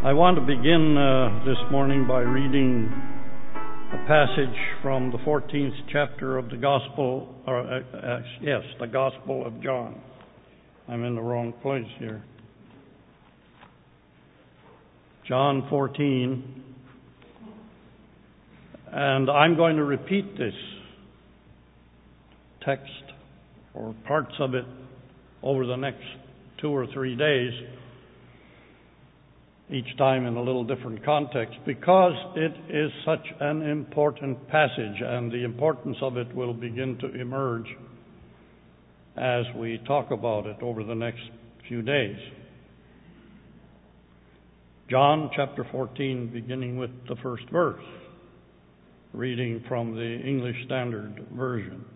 I want to begin this morning by reading a passage from the 14th chapter of the Gospel, the Gospel of John. I'm in the wrong place here. John 14, and I'm going to repeat this text or parts of it over the next 2 or 3 days, each time in a little different context, because it is such an important passage, and the importance of it will begin to emerge as we talk about it over the next few days. John chapter 14, beginning with the first verse, reading from the English Standard Version.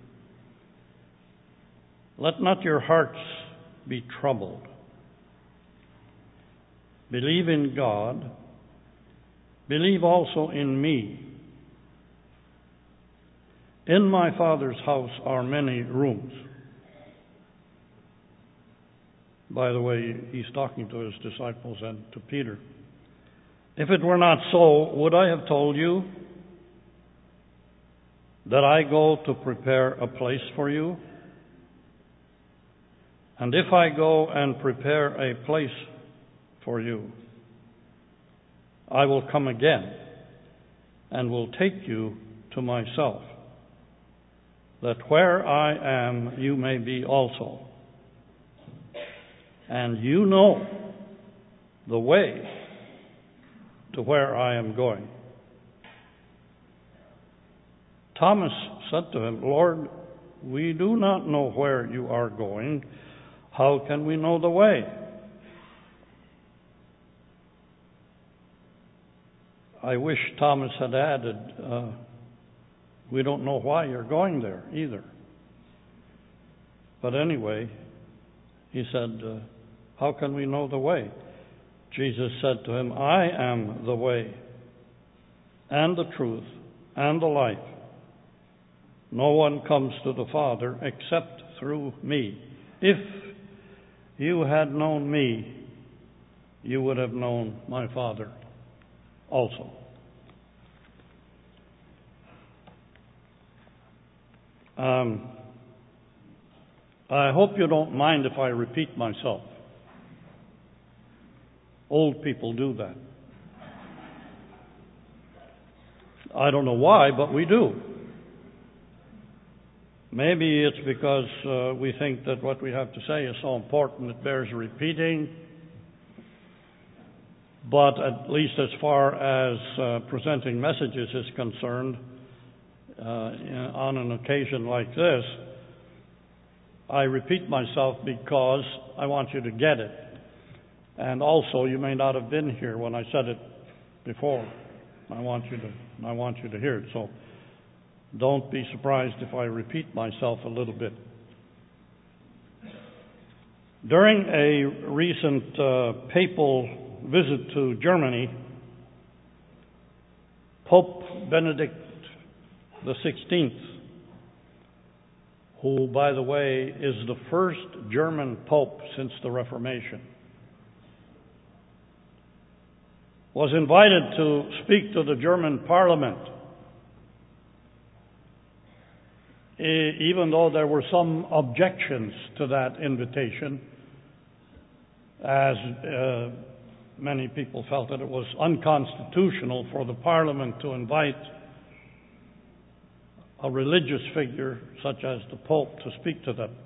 Let not your hearts be troubled. Believe in God. Believe also in me. In my Father's house are many rooms. By the way, he's talking to his disciples and to Peter. If it were not so, would I have told you that I go to prepare a place for you? And if I go and prepare a place for you, I will come again and will take you to myself, that where I am you may be also. And you know the way to where I am going. Thomas said to him, Lord, we do not know where you are going. How can we know the way? I wish Thomas had added, we don't know why you're going there either. But anyway, he said, how can we know the way? Jesus said to him, I am the way and the truth and the life. No one comes to the Father except through me. If you had known me, you would have known my Father also. I hope you don't mind if I repeat myself. Old people do that. I don't know why, but we do. Maybe it's because we think that what we have to say is so important it bears repeating. But at least as far as presenting messages is concerned, on an occasion like this, I repeat myself because I want you to get it. And also, you may not have been here when I said it before. I want you to hear it. So don't be surprised if I repeat myself a little bit. During a recent papal visit to Germany, Pope Benedict XVI, who, by the way, is the first German pope since the Reformation, was invited to speak to the German Parliament, even though there were some objections to that invitation, as many people felt that it was unconstitutional for the Parliament to invite a religious figure such as the Pope to speak to them.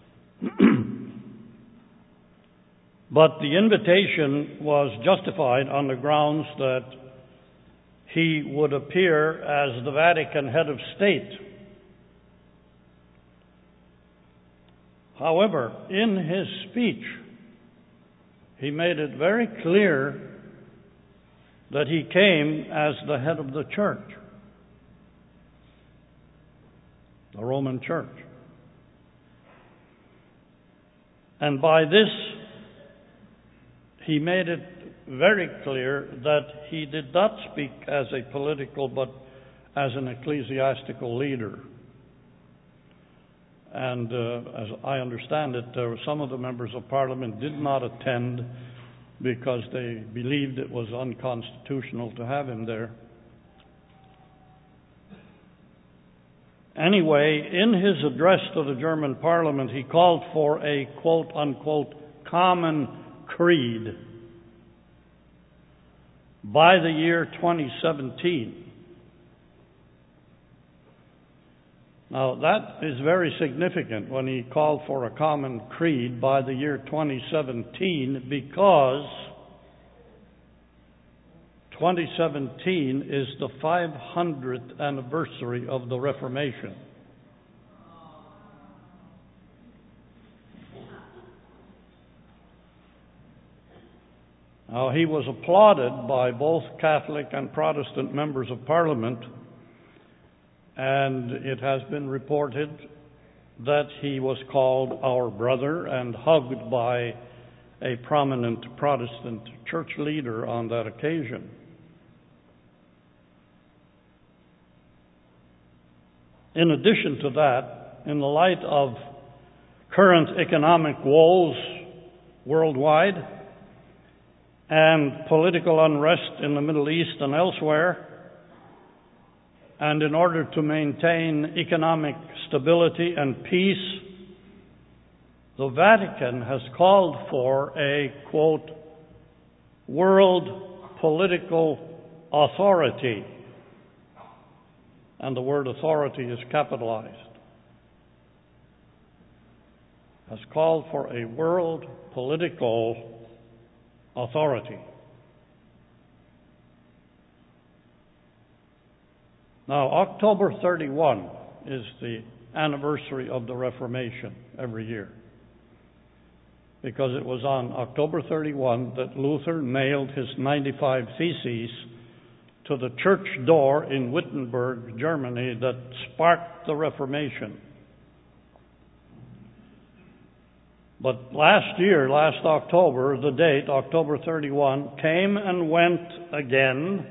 But the invitation was justified on the grounds that he would appear as the Vatican head of state. However, in his speech, he made it very clear that he came as the head of the church, the Roman Church. And by this, he made it very clear that he did not speak as a political but as an ecclesiastical leader. And as I understand it, some of the members of Parliament did not attend because they believed it was unconstitutional to have him there. Anyway, in his address to the German parliament, he called for a quote-unquote common creed by the year 2017. Now, that is very significant when he called for a common creed by the year 2017, because 2017 is the 500th anniversary of the Reformation. Now, he was applauded by both Catholic and Protestant members of Parliament, and it has been reported that he was called our brother and hugged by a prominent Protestant church leader on that occasion. In addition to that, in the light of current economic woes worldwide and political unrest in the Middle East and elsewhere, and in order to maintain economic stability and peace, the Vatican has called for a, quote, world political authority. And the word authority is capitalized. Has called for a world political authority. Now, October 31 is the anniversary of the Reformation every year, because it was on October 31 that Luther nailed his 95 Theses to the church door in Wittenberg, Germany, that sparked the Reformation. But last October, the date, October 31, came and went again,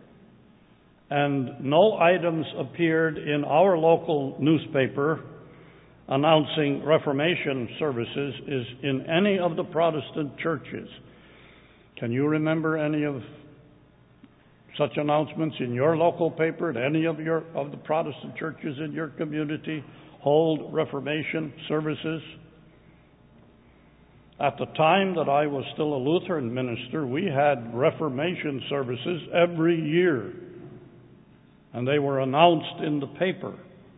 and no items appeared in our local newspaper announcing Reformation services is in any of the Protestant churches. Can you remember any of such announcements in your local paper? Did any of the Protestant churches in your community hold Reformation services? At the time that I was still a Lutheran minister, we had Reformation services every year, and they were announced in the paper.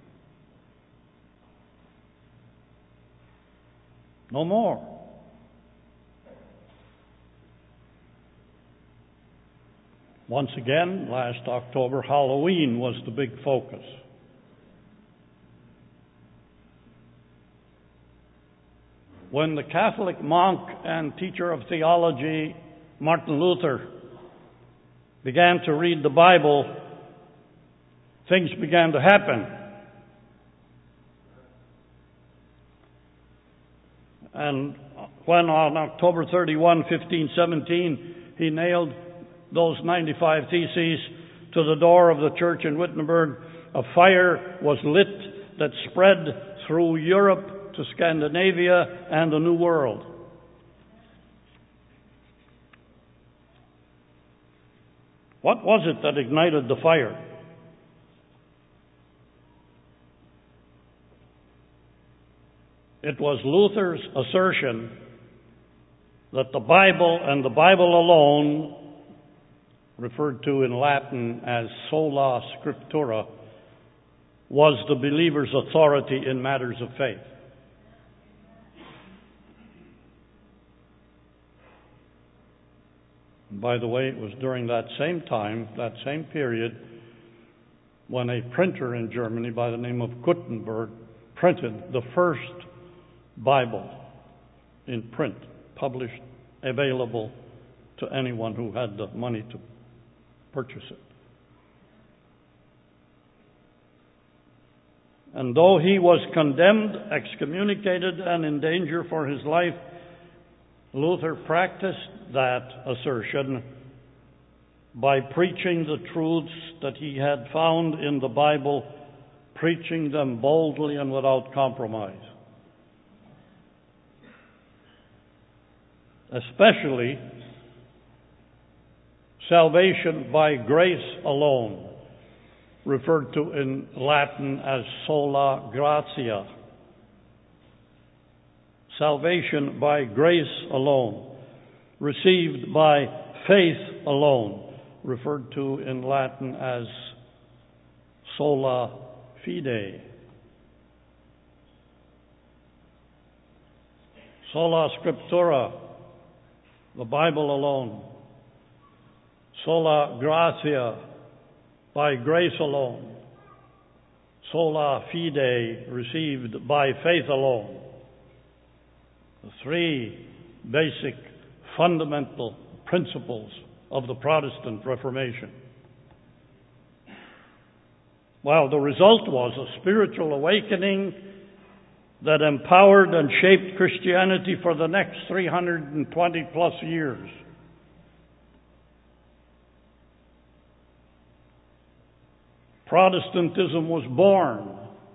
No more. Once again, last October, Halloween was the big focus. When the Catholic monk and teacher of theology, Martin Luther, began to read the Bible, things began to happen. And when on October 31, 1517, he nailed those 95 Theses to the door of the church in Wittenberg, a fire was lit that spread through Europe to Scandinavia and the New World. What was it that ignited the fire? It was Luther's assertion that the Bible and the Bible alone, referred to in Latin as sola scriptura, was the believer's authority in matters of faith. And by the way, it was during that same time, that same period, when a printer in Germany by the name of Gutenberg printed the first Bible in print, published, available to anyone who had the money to purchase it. And though he was condemned, excommunicated, and in danger for his life, Luther practiced that assertion by preaching the truths that he had found in the Bible, preaching them boldly and without compromise. Especially salvation by grace alone, referred to in Latin as sola gratia. Salvation by grace alone, received by faith alone, referred to in Latin as sola fide. Sola scriptura, the Bible alone. Sola gratia, by grace alone. Sola fide, received by faith alone. The three basic fundamental principles of the Protestant Reformation. Well, the result was a spiritual awakening that empowered and shaped Christianity for the next 320 plus years. Protestantism was born,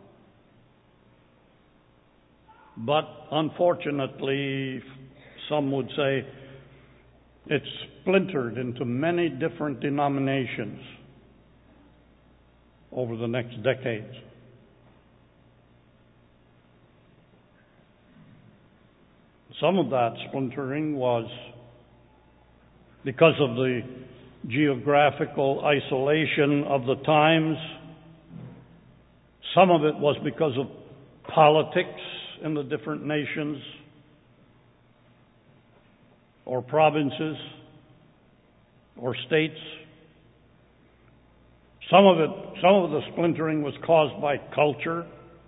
but unfortunately, some would say, it's splintered into many different denominations over the next decades. Some of that splintering was because of the geographical isolation of the times. Some of it was because of politics in the different nations or provinces or states. Some of the splintering was caused by culture,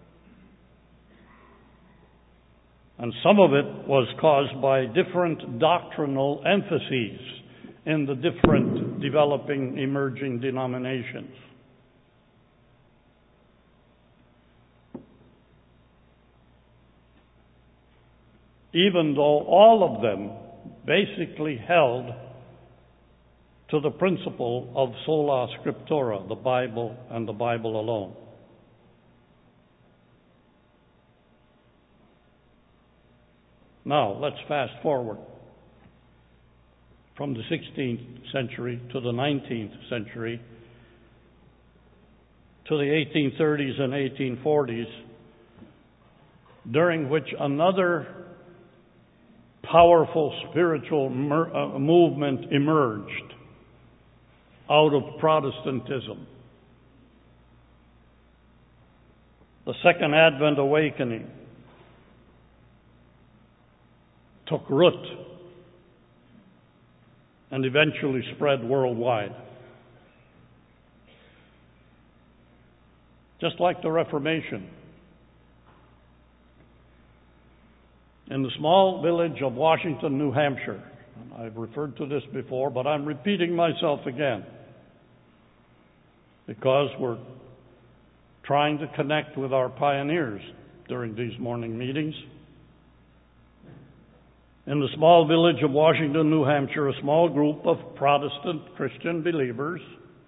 and some of it was caused by different doctrinal emphases in the different developing, emerging denominations. Even though all of them basically held to the principle of sola scriptura, the Bible and the Bible alone. Now, let's fast forward from the 16th century to the 19th century to the 1830s and 1840s, during which another powerful spiritual movement emerged out of Protestantism. The Second Advent Awakening took root and eventually spread worldwide. Just like the Reformation. In the small village of Washington, New Hampshire, and I've referred to this before, but I'm repeating myself again because we're trying to connect with our pioneers during these morning meetings. In the small village of Washington, New Hampshire, a small group of Protestant Christian believers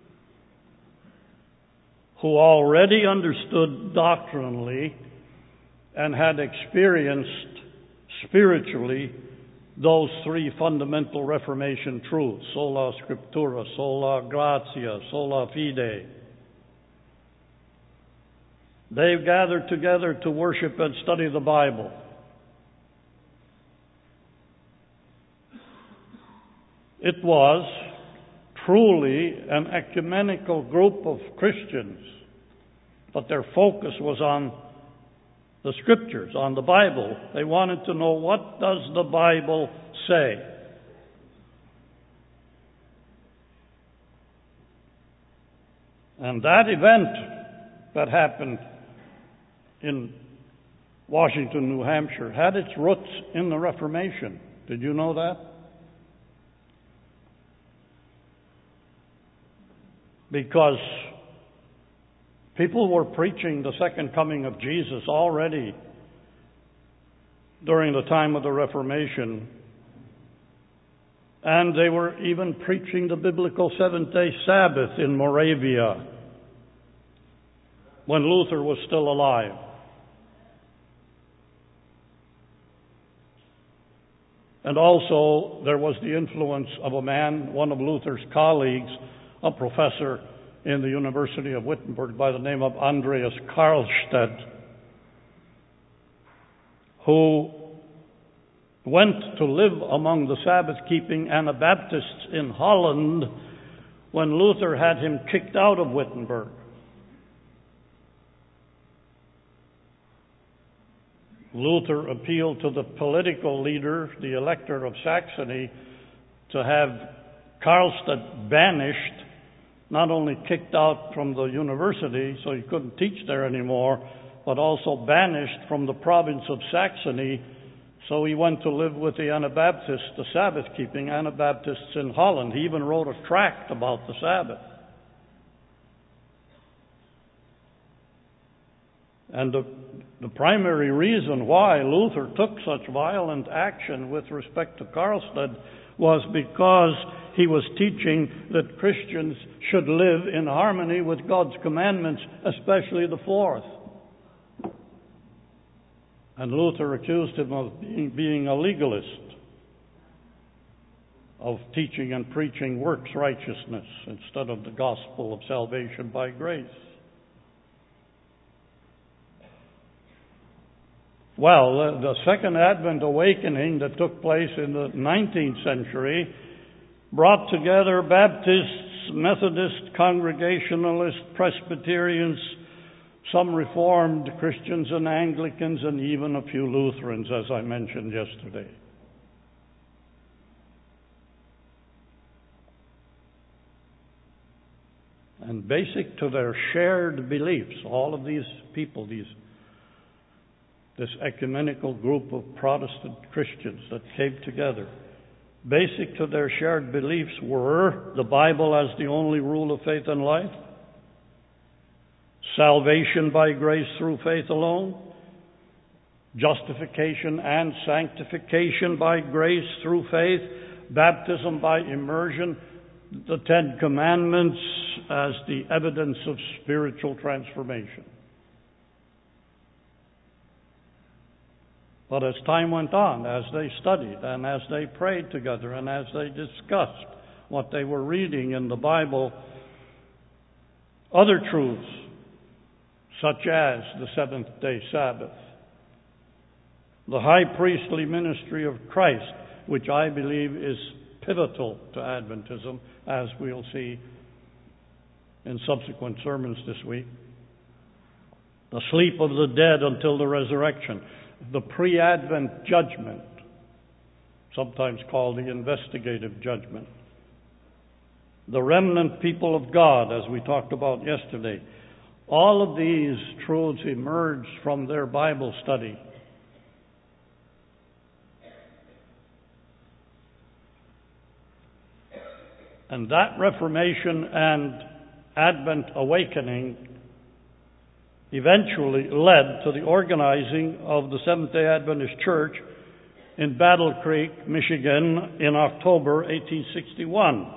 who already understood doctrinally and had experienced spiritually those three fundamental Reformation truths, sola scriptura, sola gratia, sola fide. They gathered together to worship and study the Bible. It was truly an ecumenical group of Christians, but their focus was on the Scriptures, on the Bible. They wanted to know, what does the Bible say? And that event that happened in Washington, New Hampshire, had its roots in the Reformation. Did you know that? Because people were preaching the second coming of Jesus already during the time of the Reformation. And they were even preaching the biblical seventh-day Sabbath in Moravia when Luther was still alive. And also there was the influence of a man, one of Luther's colleagues, a professor in the University of Wittenberg by the name of Andreas Karlstadt, who went to live among the Sabbath-keeping Anabaptists in Holland when Luther had him kicked out of Wittenberg. Luther appealed to the political leader, the Elector of Saxony, to have Karlstadt banished, not only kicked out from the university so he couldn't teach there anymore, but also banished from the province of Saxony. So he went to live with the Anabaptists, the Sabbath-keeping Anabaptists in Holland. He even wrote a tract about the Sabbath. And the primary reason why Luther took such violent action with respect to Karlstadt was because he was teaching that Christians should live in harmony with God's commandments, especially the fourth. And Luther accused him of being a legalist, of teaching and preaching works righteousness instead of the gospel of salvation by grace. Well, the Second Advent awakening that took place in the 19th century brought together Baptists, Methodists, Congregationalists, Presbyterians, some Reformed Christians and Anglicans, and even a few Lutherans, as I mentioned yesterday. And basic to their shared beliefs, all of these people, this ecumenical group of Protestant Christians that came together, basic to their shared beliefs were the Bible as the only rule of faith and life, salvation by grace through faith alone, justification and sanctification by grace through faith, baptism by immersion, the Ten Commandments as the evidence of spiritual transformation. But as time went on, as they studied and as they prayed together and as they discussed what they were reading in the Bible, other truths, such as the seventh-day Sabbath, the high priestly ministry of Christ, which I believe is pivotal to Adventism, as we'll see in subsequent sermons this week, the sleep of the dead until the resurrection, the pre-Advent judgment, sometimes called the investigative judgment, the remnant people of God, as we talked about yesterday. All of these truths emerged from their Bible study. And that Reformation and Advent awakening eventually led to the organizing of the Seventh-day Adventist Church in Battle Creek, Michigan, in October 1861.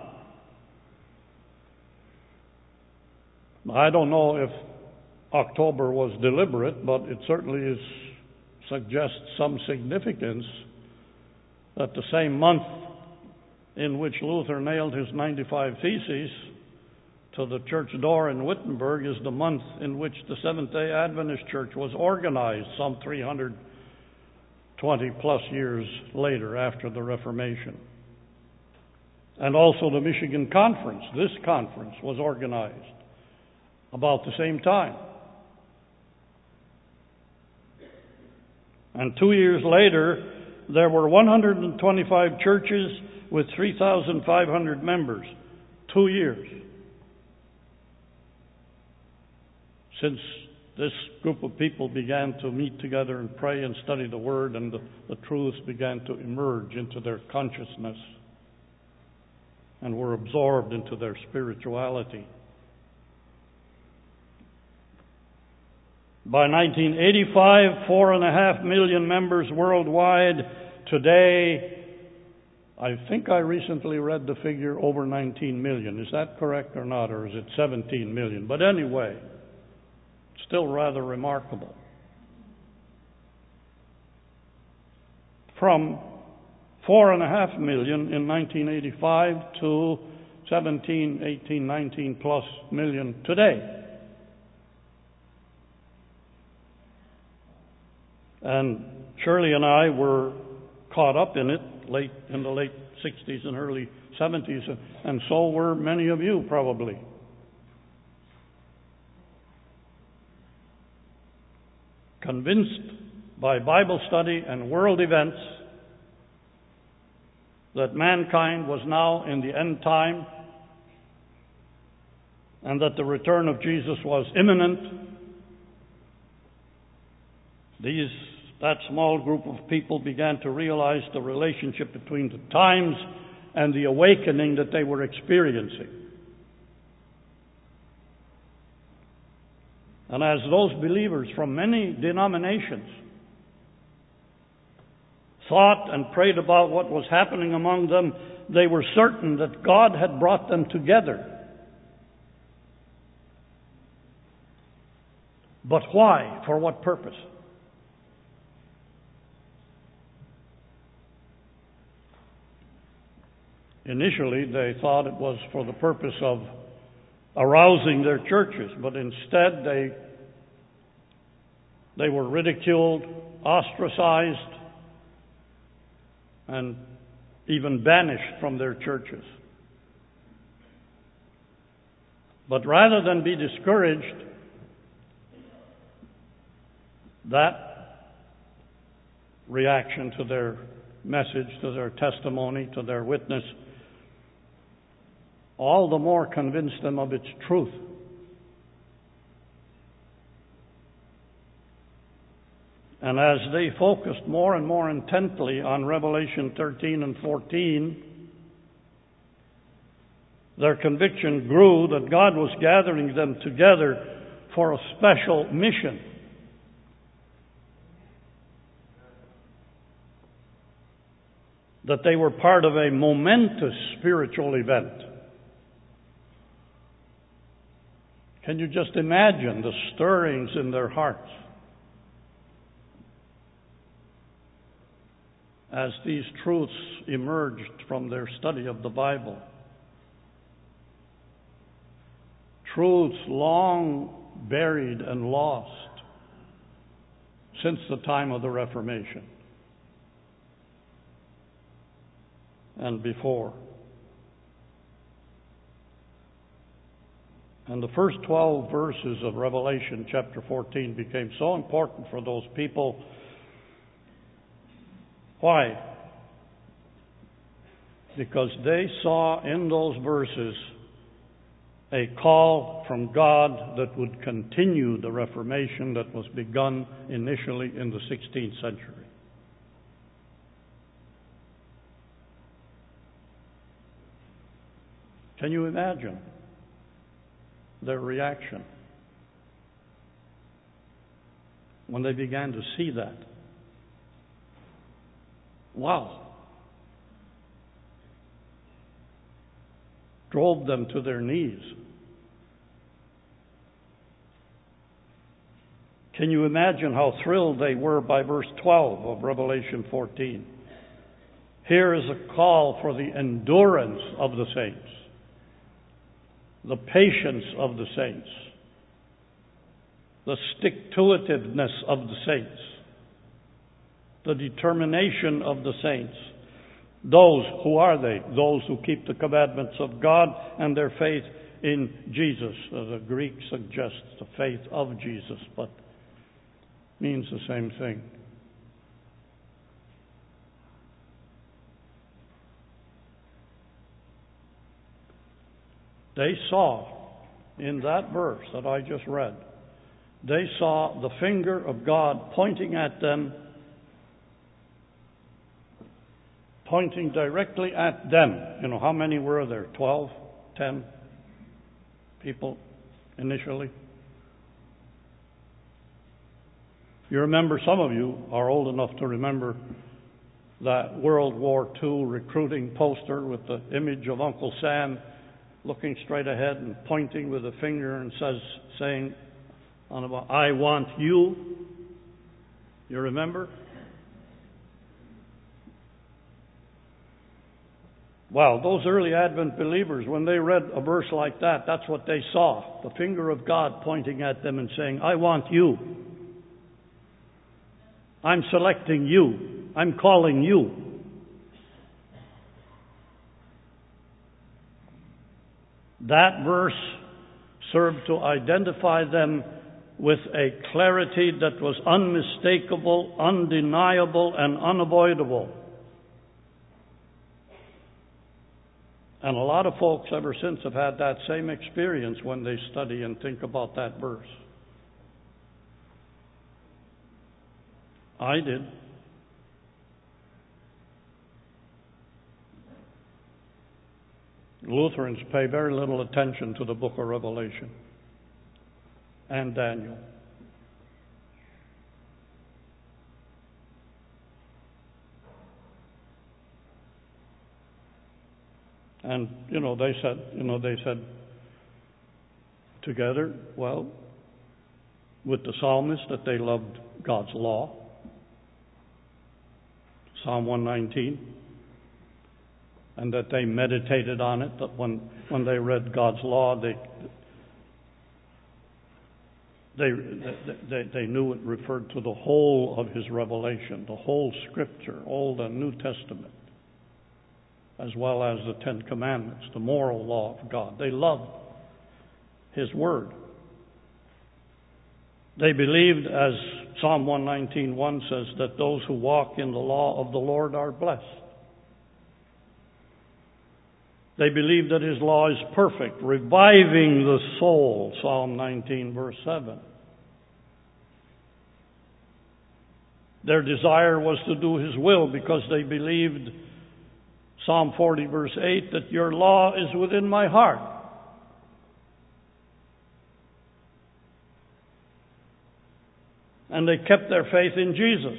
I don't know if October was deliberate, but it certainly suggests some significance that the same month in which Luther nailed his 95 Theses to the church door in Wittenberg is the month in which the Seventh-day Adventist Church was organized, some 320 plus years later after the Reformation. And also the Michigan Conference, this conference was organized about the same time. And 2 years later, there were 125 churches with 3,500 members. 2 years since this group of people began to meet together and pray and study the Word, and the truths began to emerge into their consciousness and were absorbed into their spirituality. By 1985, 4.5 million members worldwide. Today, I think I recently read the figure over 19 million. Is that correct or not, or is it 17 million? But anyway, still rather remarkable. From 4.5 million in 1985 to 17, 18, 19 plus million today. And Shirley and I were caught up in it in the late 60s and early 70s, and so were many of you probably. Convinced by Bible study and world events that mankind was now in the end time and that the return of Jesus was imminent, that small group of people began to realize the relationship between the times and the awakening that they were experiencing. And as those believers from many denominations thought and prayed about what was happening among them, they were certain that God had brought them together. But why? For what purpose? Initially, they thought it was for the purpose of arousing their churches, but instead they were ridiculed, ostracized, and even banished from their churches. But rather than be discouraged, that reaction to their message, to their testimony, to their witness, all the more convinced them of its truth. And as they focused more and more intently on Revelation 13 and 14, their conviction grew that God was gathering them together for a special mission. That they were part of a momentous spiritual event. Can you just imagine the stirrings in their hearts as these truths emerged from their study of the Bible? Truths long buried and lost since the time of the Reformation and before. And the first 12 verses of Revelation chapter 14 became so important for those people. Why? Because they saw in those verses a call from God that would continue the Reformation that was begun initially in the 16th century. Can you imagine their reaction when they began to see that? Wow. Drove them to their knees. Can you imagine how thrilled they were by verse 12 of Revelation 14? Here is a call for the endurance of the saints, the patience of the saints, the stick-to-itiveness of the saints, the determination of the saints. Those, who are they? Those who keep the commandments of God and their faith in Jesus. The Greek suggests the faith of Jesus, but means the same thing. They saw in that verse that I just read, they saw the finger of God pointing at them, pointing directly at them. You know, how many were there? 12? 10 people initially? You remember, some of you are old enough to remember that World War II recruiting poster with the image of Uncle Sam looking straight ahead and pointing with a finger and saying, "I want you." You remember? Well, those early Advent believers, when they read a verse like that, that's what they saw. The finger of God pointing at them and saying, I want you. I'm selecting you. I'm calling you. That verse served to identify them with a clarity that was unmistakable, undeniable, and unavoidable. And a lot of folks ever since have had that same experience when they study and think about that verse. I did. Lutherans pay very little attention to the book of Revelation and Daniel. And, they said together, well, with the psalmist, that they loved God's law. Psalm 119. And that they meditated on it, that when they read God's law, they knew it referred to the whole of His revelation, the whole Scripture, Old and New Testament, as well as the Ten Commandments, the moral law of God. They loved His Word. They believed, as Psalm 119:1 says, that those who walk in the law of the Lord are blessed. They believe that His law is perfect, reviving the soul, Psalm 19, verse 7. Their desire was to do His will because they believed, Psalm 40, verse 8, that your law is within my heart. And they kept their faith in Jesus.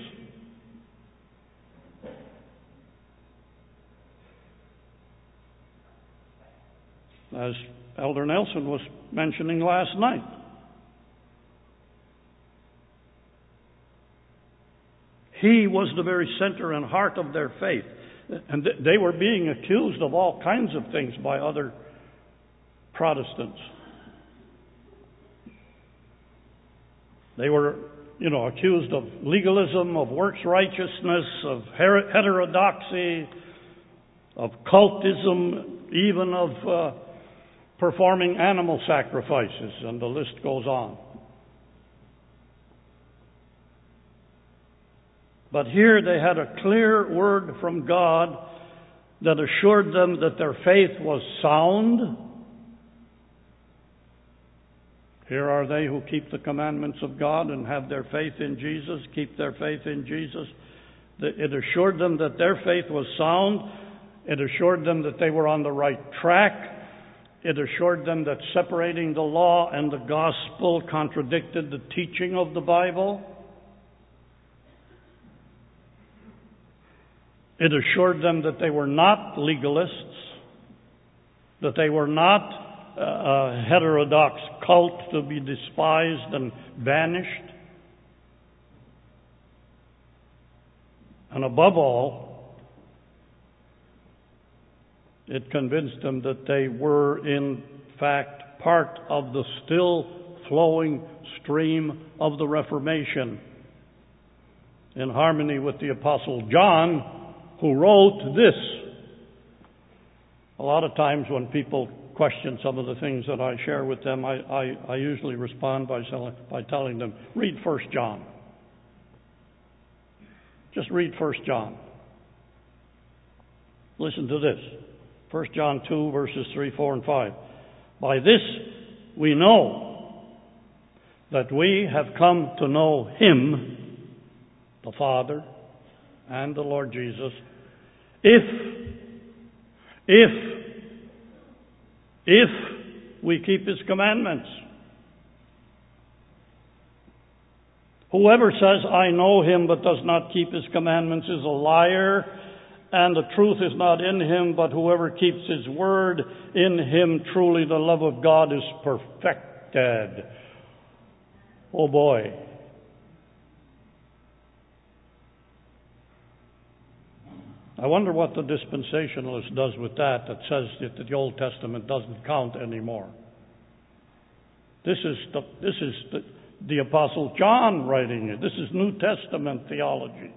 As Elder Nelson was mentioning last night. He was the very center and heart of their faith. And they were being accused of all kinds of things by other Protestants. They were, accused of legalism, of works righteousness, of heterodoxy, of cultism, even of performing animal sacrifices, and the list goes on. But here they had a clear word from God that assured them that their faith was sound. Here are they who keep the commandments of God and have their faith in Jesus, keep their faith in Jesus. It assured them that their faith was sound. It assured them that they were on the right track. It assured them that separating the law and the gospel contradicted the teaching of the Bible. It assured them that they were not legalists, that they were not a heterodox cult to be despised and banished. And above all, it convinced them that they were, in fact, part of the still flowing stream of the Reformation, in harmony with the Apostle John, who wrote this. A lot of times when people question some of the things that I share with them, I usually respond by telling them, read 1 John. Just read 1 John. Listen to this. 1 John 2, verses 3, 4, and 5. By this we know that we have come to know Him, the Father, and the Lord Jesus, if we keep His commandments. Whoever says, I know Him, but does not keep His commandments is a liar, and the truth is not in him, but whoever keeps His word, in him truly the love of God is perfected. Oh boy. I wonder what the dispensationalist does with that says that the Old Testament doesn't count anymore. This is the Apostle John writing it. This is New Testament theology.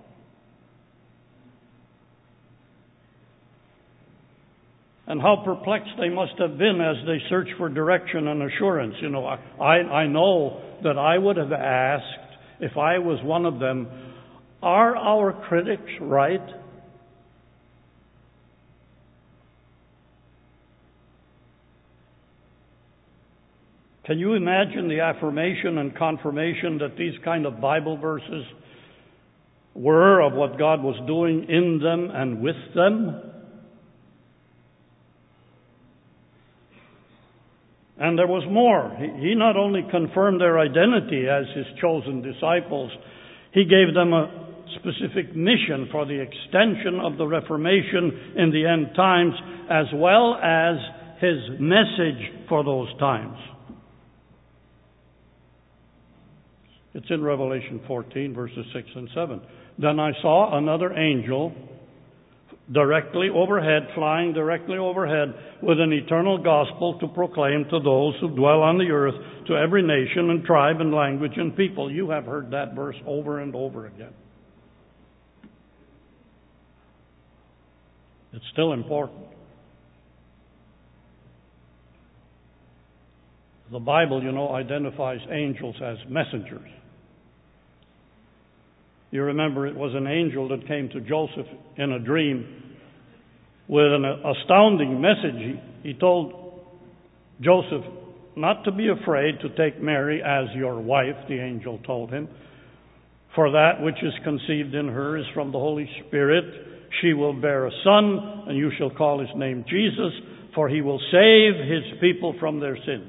And how perplexed they must have been as they searched for direction and assurance. You know, I know that I would have asked, if I was one of them, are our critics right? Can you imagine the affirmation and confirmation that these kind of Bible verses were of what God was doing in them and with them? And there was more. He not only confirmed their identity as His chosen disciples, He gave them a specific mission for the extension of the Reformation in the end times, as well as His message for those times. It's in Revelation 14, verses 6 and 7. Then I saw another angel flying directly overhead, with an eternal gospel to proclaim to those who dwell on the earth, to every nation and tribe and language and people. You have heard that verse over and over again. It's still important. The Bible, identifies angels as messengers. You remember it was an angel that came to Joseph in a dream with an astounding message. He told Joseph not to be afraid to take Mary as your wife, the angel told him. For that which is conceived in her is from the Holy Spirit. She will bear a son, and you shall call his name Jesus, for he will save his people from their sins.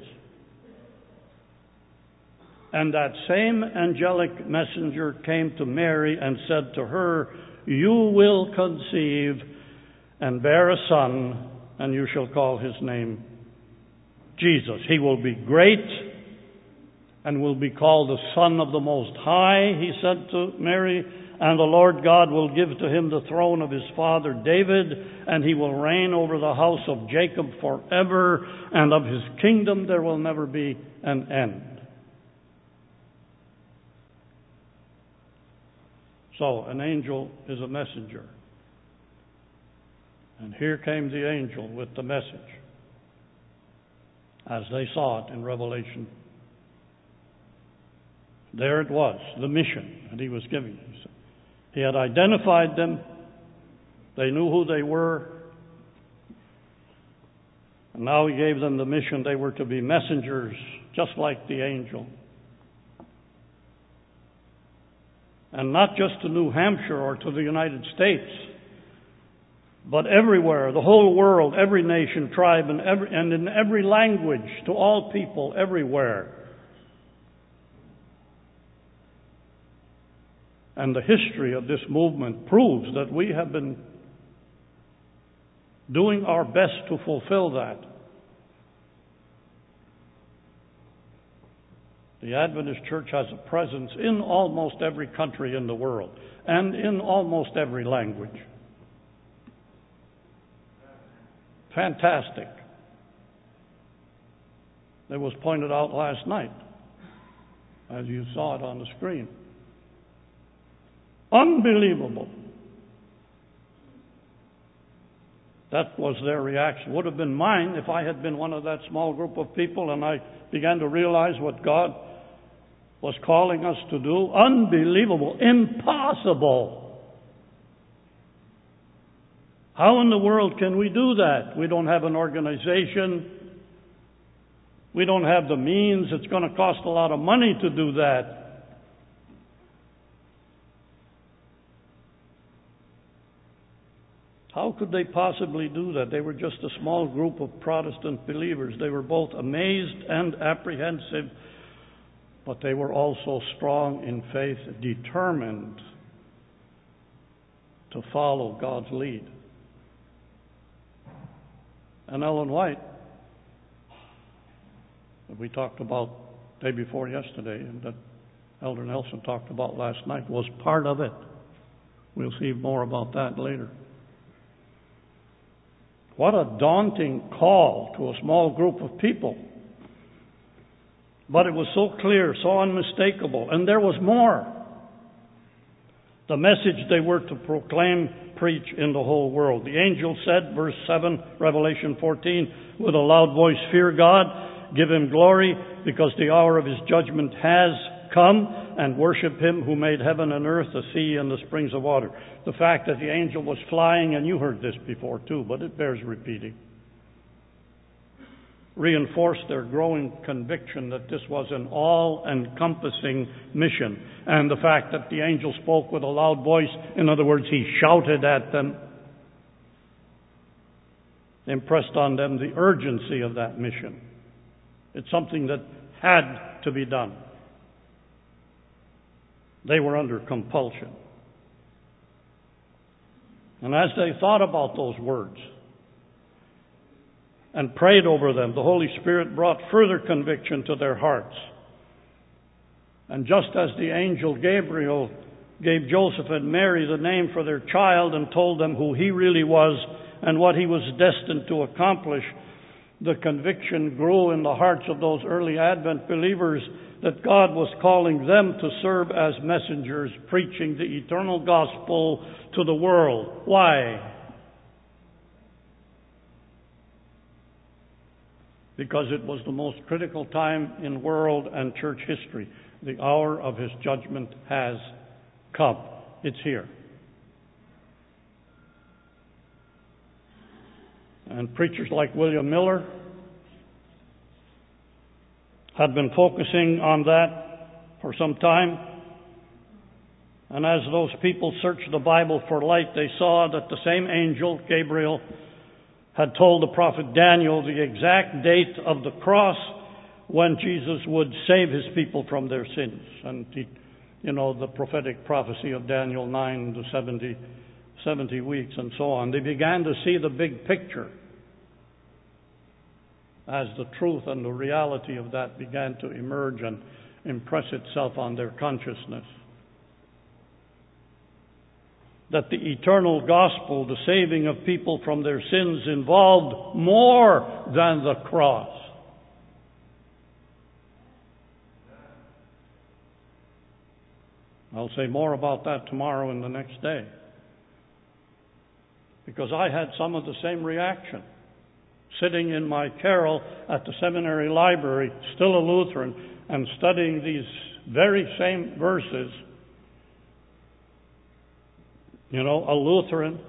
And that same angelic messenger came to Mary and said to her, you will conceive and bear a son, and you shall call his name Jesus. He will be great and will be called the Son of the Most High, he said to Mary, and the Lord God will give to him the throne of his father David, and he will reign over the house of Jacob forever, and of his kingdom there will never be an end. So, an angel is a messenger. And here came the angel with the message, as they saw it in Revelation. There it was, the mission that he was giving. He had identified them. They knew who they were. And now he gave them the mission. They were to be messengers, just like the angel. And not just to New Hampshire or to the United States, but everywhere, the whole world, every nation, tribe, and in every language, to all people, everywhere. And the history of this movement proves that we have been doing our best to fulfill that. The Adventist Church has a presence in almost every country in the world and in almost every language. Fantastic. It was pointed out last night, as you saw it on the screen. Unbelievable. That was their reaction. Would have been mine if I had been one of that small group of people and I began to realize what God was calling us to do. Unbelievable. Impossible. How in the world can we do that? We don't have an organization. We don't have the means. It's going to cost a lot of money to do that. How could they possibly do that? They were just a small group of Protestant believers. They were both amazed and apprehensive, but they were also strong in faith, determined to follow God's lead. And Ellen White, that we talked about day before yesterday, and that Elder Nelson talked about last night, was part of it. We'll see more about that later. What a daunting call to a small group of people. But it was so clear, so unmistakable, and there was more. The message they were to proclaim, preach in the whole world. The angel said, verse 7, Revelation 14, with a loud voice, "Fear God, give Him glory, because the hour of His judgment has come, and worship Him who made heaven and earth, the sea, and the springs of water." The fact that the angel was flying, and you heard this before too, but it bears repeating, reinforced their growing conviction that this was an all-encompassing mission. And the fact that the angel spoke with a loud voice, in other words, he shouted at them, impressed on them the urgency of that mission. It's something that had to be done. They were under compulsion. And as they thought about those words and prayed over them, the Holy Spirit brought further conviction to their hearts. And just as the angel Gabriel gave Joseph and Mary the name for their child and told them who he really was and what he was destined to accomplish, the conviction grew in the hearts of those early Advent believers that God was calling them to serve as messengers, preaching the eternal gospel to the world. Why? Because it was the most critical time in world and church history. The hour of His judgment has come. It's here. And preachers like William Miller had been focusing on that for some time. And as those people searched the Bible for light, they saw that the same angel, Gabriel, had told the prophet Daniel the exact date of the cross when Jesus would save His people from their sins. And, the prophetic prophecy of Daniel 9 to 70 weeks and so on. They began to see the big picture as the truth and the reality of that began to emerge and impress itself on their consciousness. That the eternal gospel, the saving of people from their sins, involved more than the cross. I'll say more about that tomorrow and the next day. Because I had some of the same reaction. Sitting in my carrel at the seminary library, still a Lutheran, and studying these very same verses. A Lutheran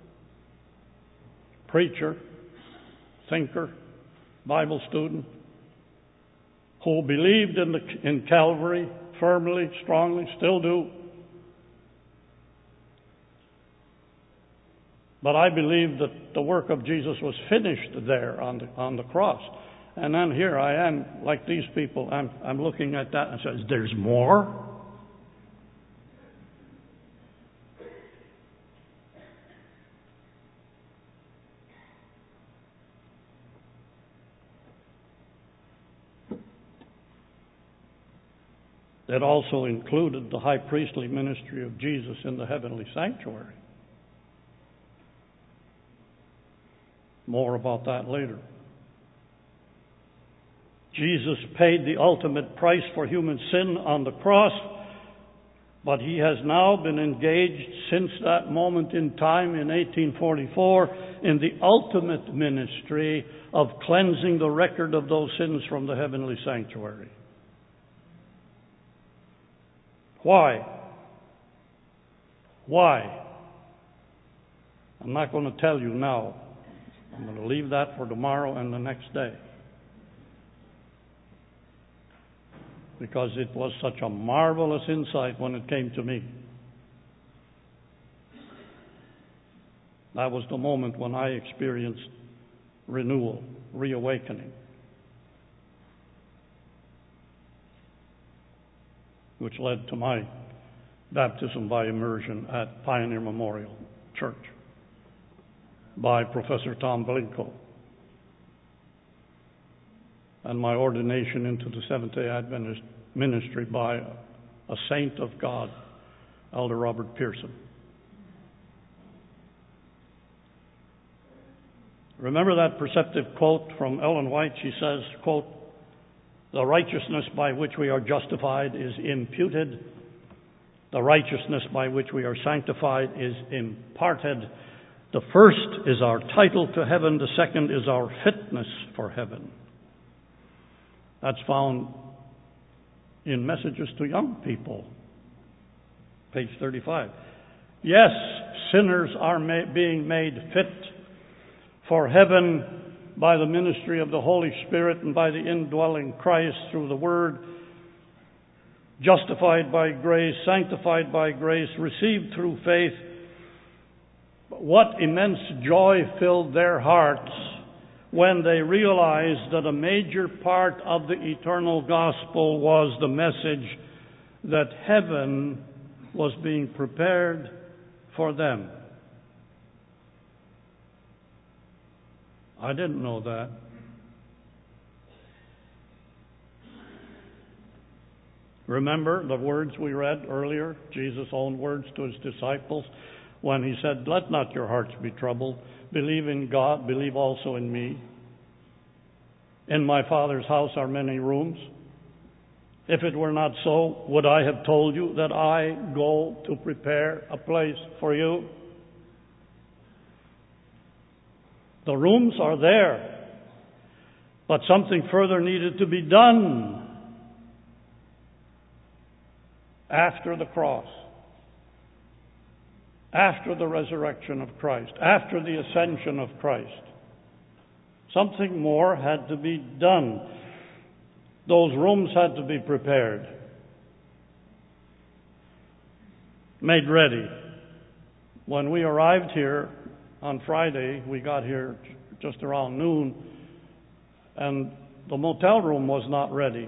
preacher, thinker, Bible student, who believed in Calvary firmly, strongly, still do. But I believe that the work of Jesus was finished there on the cross. And then here I am, like these people, I'm looking at that and says, "There's more?" It also included the high priestly ministry of Jesus in the heavenly sanctuary. More about that later. Jesus paid the ultimate price for human sin on the cross, but He has now been engaged since that moment in time in 1844 in the ultimate ministry of cleansing the record of those sins from the heavenly sanctuary. Why? Why? I'm not going to tell you now. I'm going to leave that for tomorrow and the next day. Because it was such a marvelous insight when it came to me. That was the moment when I experienced renewal, reawakening, which led to my baptism by immersion at Pioneer Memorial Church by Professor Tom Blinko, and my ordination into the Seventh-day Adventist ministry by a saint of God, Elder Robert Pearson. Remember that perceptive quote from Ellen White? She says, quote, "The righteousness by which we are justified is imputed. The righteousness by which we are sanctified is imparted. The first is our title to heaven. The second is our fitness for heaven." That's found in Messages to Young People, page 35. Yes, sinners are being made fit for heaven by the ministry of the Holy Spirit and by the indwelling Christ through the Word, justified by grace, sanctified by grace, received through faith. But what immense joy filled their hearts when they realized that a major part of the eternal gospel was the message that heaven was being prepared for them. I didn't know that. Remember the words we read earlier, Jesus' own words to his disciples, when he said, "Let not your hearts be troubled. Believe in God, believe also in me. In my Father's house are many rooms. If it were not so, would I have told you that I go to prepare a place for you?" The rooms are there, but something further needed to be done after the cross, after the resurrection of Christ, after the ascension of Christ. Something more had to be done. Those rooms had to be prepared, made ready. When we arrived here on Friday, we got here just around noon, and the motel room was not ready.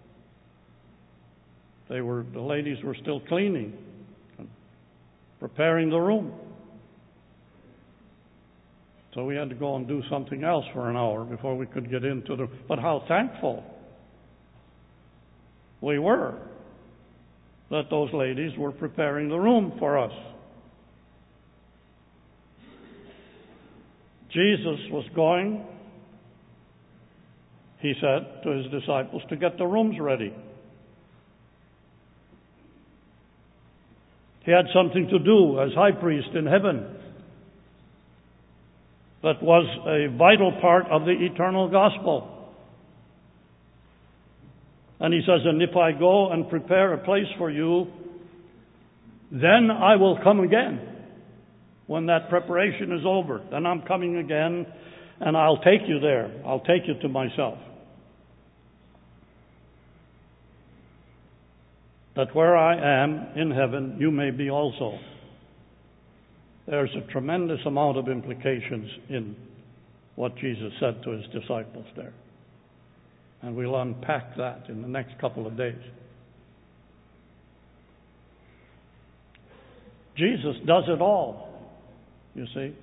The ladies were still cleaning, preparing the room. So we had to go and do something else for an hour before we could get into the... But how thankful we were that those ladies were preparing the room for us. Jesus was going, he said to his disciples, to get the rooms ready. He had something to do as high priest in heaven that was a vital part of the eternal gospel. And he says, "And if I go and prepare a place for you, then I will come again." When that preparation is over, then I'm coming again, and I'll take you there. I'll take you to myself. That where I am in heaven, you may be also. There's a tremendous amount of implications in what Jesus said to his disciples there. And we'll unpack that in the next couple of days. Jesus does it all, you see.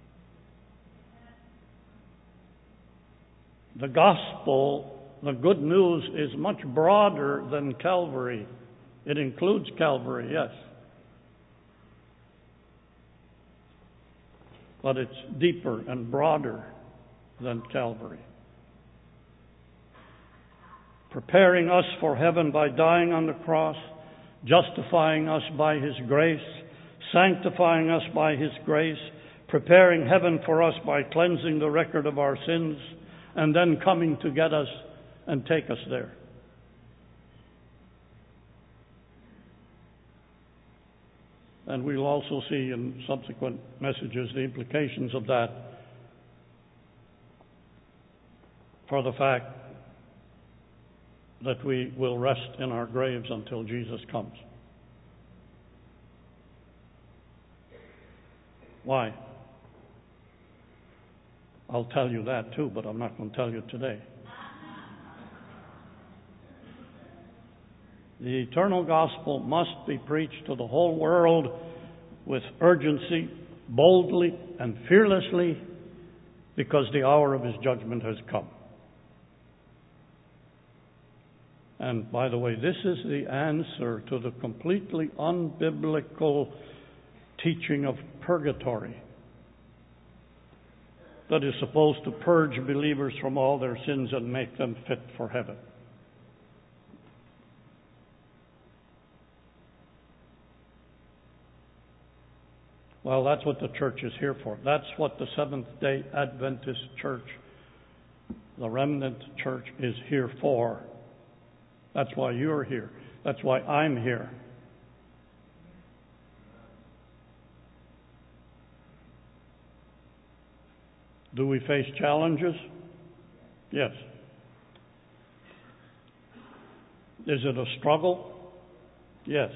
The gospel, the good news, is much broader than Calvary. It includes Calvary, yes. But it's deeper and broader than Calvary. Preparing us for heaven by dying on the cross, justifying us by his grace, sanctifying us by his grace, preparing heaven for us by cleansing the record of our sins, and then coming to get us and take us there. And we'll also see in subsequent messages the implications of that for the fact that we will rest in our graves until Jesus comes. Why? I'll tell you that too, but I'm not going to tell you today. The eternal gospel must be preached to the whole world with urgency, boldly and fearlessly, because the hour of his judgment has come. And by the way, this is the answer to the completely unbiblical teaching of purgatory. that is supposed to purge believers from all their sins and make them fit for heaven. Well, that's what the church is here for. That's what the Seventh-day Adventist church, the remnant church, is here for. That's why you're here. That's why I'm here. Do we face challenges? Yes. Is it a struggle? Yes.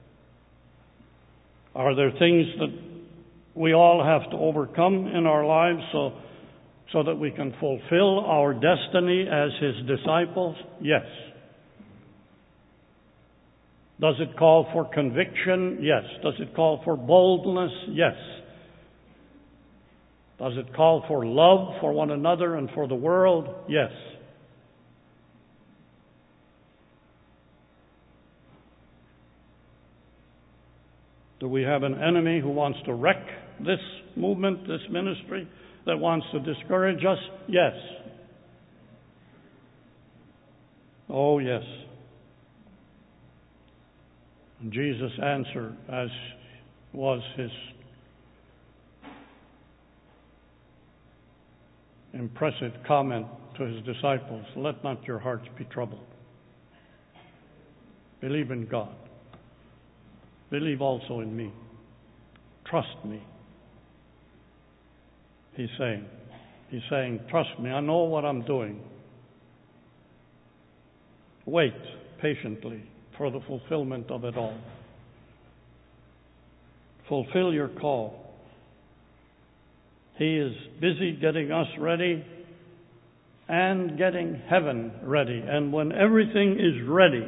Are there things that we all have to overcome in our lives so that we can fulfill our destiny as His disciples? Yes. Does it call for conviction? Yes. Does it call for boldness? Yes. Does it call for love for one another and for the world? Yes. Do we have an enemy who wants to wreck this movement, this ministry, that wants to discourage us? Yes. Oh, yes. And Jesus answered, as was His impressive comment to His disciples, "Let not your hearts be troubled. Believe in God. Believe also in me. Trust me." He's saying, trust me, I know what I'm doing. Wait patiently for the fulfillment of it all. Fulfill your call. He is busy getting us ready and getting heaven ready. And when everything is ready,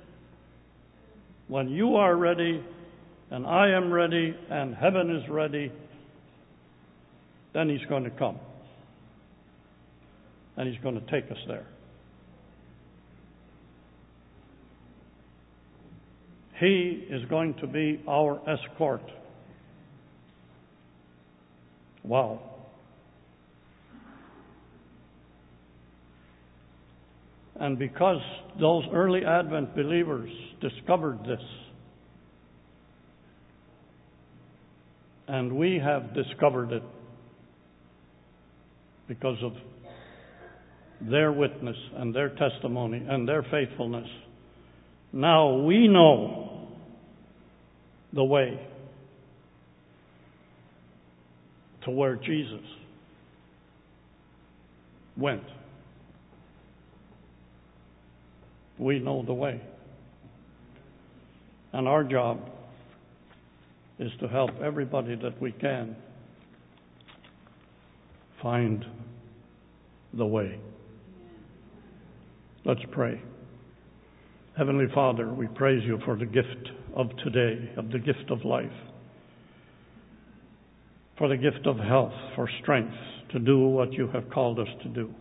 when you are ready and I am ready and heaven is ready, then He's going to come. And He's going to take us there. He is going to be our escort. Wow. And because those early Advent believers discovered this, and we have discovered it because of their witness and their testimony and their faithfulness, now we know the way to where Jesus went. We know the way. And our job is to help everybody that we can find the way. Let's pray. Heavenly Father, we praise You for the gift of today, of the gift of life, for the gift of health, for strength to do what You have called us to do.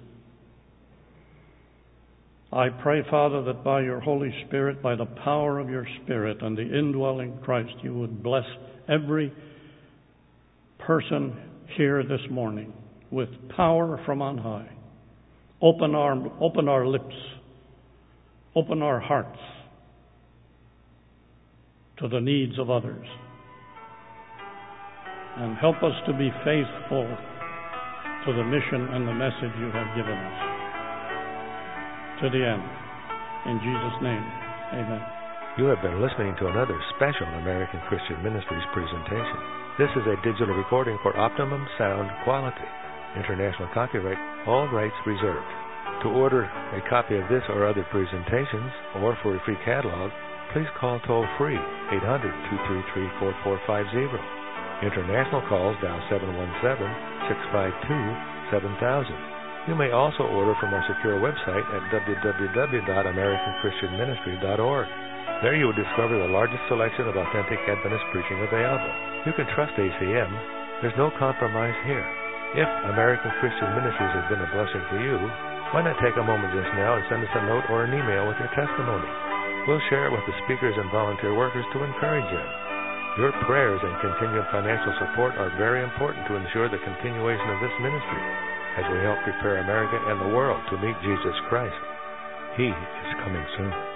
I pray, Father, that by Your Holy Spirit, by the power of Your Spirit and the indwelling Christ, You would bless every person here this morning with power from on high. Open our lips, open our hearts to the needs of others, and help us to be faithful to the mission and the message You have given us. To the end. In Jesus' name, amen. You have been listening to another special American Christian Ministries presentation. This is a digital recording for optimum sound quality. International copyright, all rights reserved. To order a copy of this or other presentations, or for a free catalog, please call toll-free 800-233-4450. International calls dial 717-652-7000. You may also order from our secure website at www.americanchristianministry.org. There you will discover the largest selection of authentic Adventist preaching available. You can trust ACM. There's no compromise here. If American Christian Ministries has been a blessing to you, why not take a moment just now and send us a note or an email with your testimony? We'll share it with the speakers and volunteer workers to encourage them. Your prayers and continued financial support are very important to ensure the continuation of this ministry as we help prepare America and the world to meet Jesus Christ. He is coming soon.